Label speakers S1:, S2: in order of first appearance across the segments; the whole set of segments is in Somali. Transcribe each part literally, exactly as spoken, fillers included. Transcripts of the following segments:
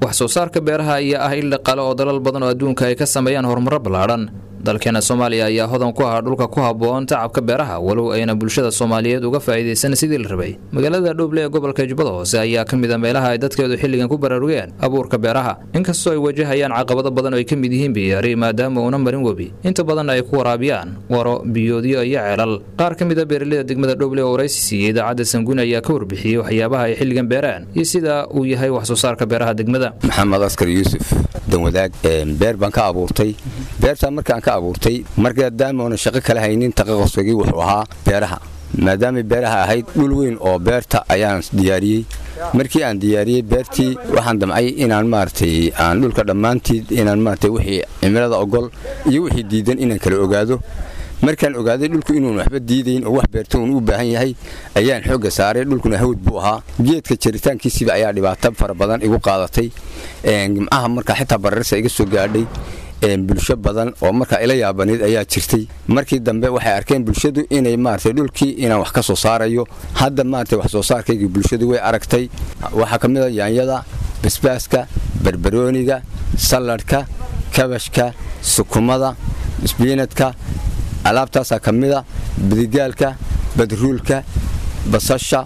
S1: wax soo saarka beeraha ayaa ah il dhaqaale oo dalal badan oo adduunka ay ka sameeyaan horumar ballaaran. dalkeena Soomaaliya ayaa hodan ku ah dhulka ku habboon tacabka beeraha walow ayna bulshada Soomaaliyeed uga faa'iideysan sidii la rabay. magaalada Dhoble ee gobolka Jubbada Hoose ayaa ka mid ah meelaha ay dadkeedu xilligan ku baraarugeen abuurka beeraha, inkastoo ay wajahayaan caqabado badan oo ay ka mid yihiin biyaari maadaama uu marin webi inta badan ay ku waraabiyaan waro biyoodiyo iyo ceelal. qaar ka mid ah beeraleyda degmada Dhoble oo waraysi siiyay idaacadda Sanguun ayaa ka warbixiyay waxyaabaha ay xilligan beeraan iyo sida uu yahay wax soo saarka beeraha degmada.
S2: Maxamed Askar Yuusuf Danwadaag beer baan ka abuurtay. beerta markaan ka abuurtay markaa daamona shaqo kala haynin taqaqosgii wuxuu ahaa beeraha, maadaama beeraha ahayd dhul weyn oo beerta ayaan diyaariyay. markii aan diyaariyay beertii waxaan damcay inaan maartay aan dhulka dhamaantii inaan maartay wixii cimilada ogol iyo wixii diidan inaan kala ogaado. markaan ogaaday dhulku inuu waxba diidayn oo wax beerto uu u baahan yahay ayaan xoogga saaray. dhulkuna hawd buu ahaa, geedka jaritaankiisiba ayaa dhibaato fara badan igu qaadatay. gimcaha markaa xitaa bararsa iga soo gaadhay bulsho badan oo markaa ila yaabaneed ayaa jirtay. markii dambe waxay arkeen bulshadu inay maartay dhulkii inaan wax ka soo saarayo. hadda maartay wax soo saarkayga bulshadu way aragtay. waxaa ka mid ah yaanyada, basbaaska, barbarooniga, saladhka, kabashka, sukumada, isbiinadka, alaabtaasaa ka mid ah bidigaalka, badruulka, basasha,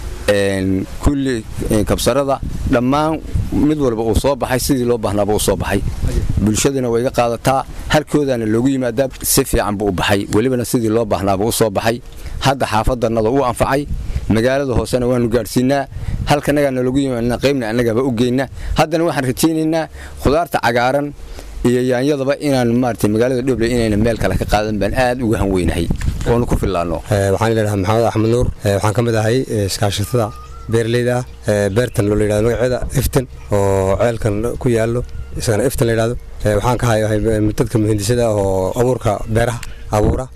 S2: kulli kabsarada, dhammaan mid walba uu soo baxay sidii loo baahnaaba uu soo baxay. bulshaduna way iga qaadataa, halkoodana loogu yimaadaa si fiican buu u baxay, welibana sidii loo baahnaaba u soo baxay. hadda xaafadanada uu anfacay, magaalada hoosena waanu gaadhsiinaa, halkanagana loogu yimaadna qaybna annagaba u geynaa. haddana waxaan rajaynaynaa khudaarta cagaaran iyo yaanyadaba inaan maartay magaalada Dhoble inayna meel kale ka qaadan baan aad uga hanweynahay oo ku filaano.
S3: waxaan ilaahay Maxamed Axmed Nuur, waxaan kamid ahay iskaashatada beerleyda beertan loo yiraahdo magaceeda Iftin oo ceelkan ku yaalo isagana Iftin la yiraahdo. waxaan ka hayaa dadka muhiimsada oo abuurka beeraha abuura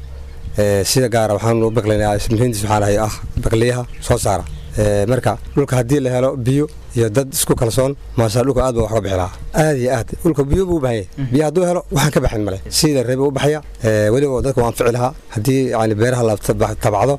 S3: sida gaar ah waxaan u baqlaynaa muhiimdiis waxaan ahay ah baqliyaha soo saara. marka dhulka hadii la helo biyo iyo dad isku kalsoon maasha dhulka aad baa wax ka bixilaa aad iyo aad dhulka biyo buu baahay biyo haduu helo waxaan ka baxin male sida reeb u baxaya waliba dadku waan ficilaha hadii yani beeraha la tabacdo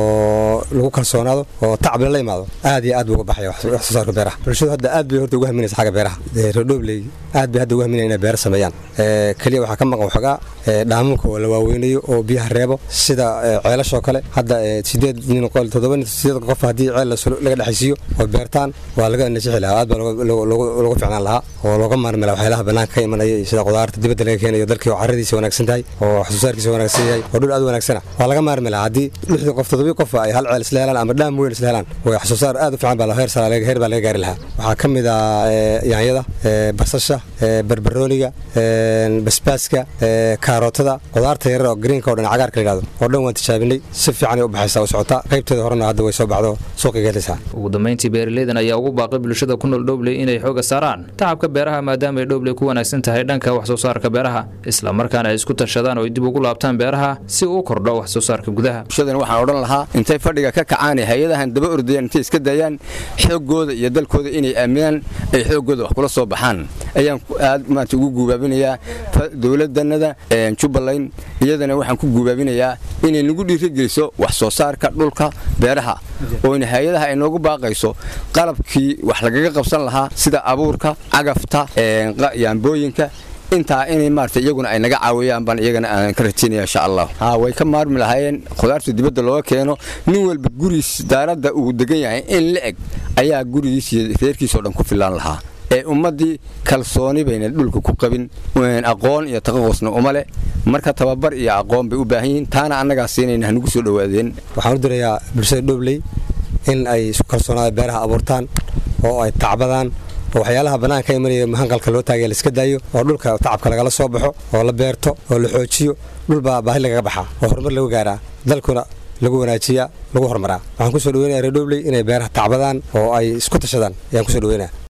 S3: oo lagu kalsoonaado oo tacab la yimaado aad iyo aad buu baxaya wax soo saarka beeraha. bulshada hadda aad bay horta ugu haminaysaa xagga beeraha. Dhoble aad bay hadda ugu haminayaan inay beer sameeyaan. kaliya waxa ka maqan waxaga dhaamunka oo la waaweynayo oo biyaha reebo sida ceelasho kale. hadda sideed nin qool todoba nin sideed qof hadii ceel laga dhaxaysiyo oo beertaan waa laga nasiixilaa aad baa loogu ficnaan lahaa oo looga maarmay waxyaalaha banaanka ka imanaya sida qudaarta dibadda laga keenayo dalkii oo carradiisa wanaagsan tahay oo wax soo saarkiisa wanaagsan yahay oo dhul aad wanaagsan ah waa laga maarmay lahaa hadii lixdan qof todoba qof ay hal ceel isla helaan ama dhaam weyn isla helaan wax soo saar aad u fiican baa la heer sare laga heer baa laga gaari lahaa. waxaa ka mid ah yaanyada, basasha, barbarooniga, basbaaska, karootada, qudaarta yar oo greenka oo dhan cagaarka la yiraahdo oo dhan waan tijaabinay si fiican ay u baxaysaa oo socota qaybteeda horena hadda way soo baxdo suuqiga helaysaa.
S1: ugu dambeyntii beeraleydan ayaa ugu baaqay bulshada ku nool Dhoble inay xooga saaraan tacabka beeraha maadaama ay Dhoble ku wanaagsan tahay dhanka wax soo saarka beeraha, isla markaana ay isku tashadaan oo dib ugu laabtaan beeraha si uu kordho wax soo saarka gudaha.
S2: bulshadana waxaan odhan lahaa intay fadhiga ka kacaan hay'adahan daba ordayaan intay iska dayaan xoogooda iyo dalkooda inay aaminaan ay xoogooda wax kula soo baxaan ayaan aad maanta ugu guubaabinayaa. dawladdanada Jubbaland iyadana waxaan ku guubaabinayaa inay nagu dhiirigeliso wax soo saarka dhulka beeraha oo in hay'adaha ay noogu baaqayso qalabkii wax lagaga qabsan lahaa sida abuurka, cagafta, yaambooyinka inta inay maartay iyaguna ay naga caawiyaan baan iyagana aan ka rajaynayaa insha Allah. ha way ka maarmi lahaayeen khudaarta dibadda looga keeno nin walba guriis daaradda uu degan yahay in la eg ayaa gurigiisa reerkiisa oo dhan ku filaan lahaa. ee ummadii kalsooni bayna dhulka ku qabin aqoon iyo taqaqusna uma leh. marka tababar iyo aqoon bay u baahan yihiin taana annaga siinayna hanugu soo dhawaadeen.
S3: waxaan u dirayaa bulshada Dhoble in ay isku kalsoonaadaan beeraha abuurtaan oo ay tacbadaan oo waxyaalaha banaanka ka imanaya mahanqalka loo taagay la iska daayo oo dhulka tacabka laga soo baxo oo la beerto oo la xoojiyo dhul baa baahi laga baxaa oo horumar lagu gaaraa dalkuna lagu wanaajiyaa lagu horumaraa. waxaan ku soo dhaweynayaa Dhoble inay beeraha tacbadaan oo ay isku tashadaan ayaan ku soo dhaweynayaa.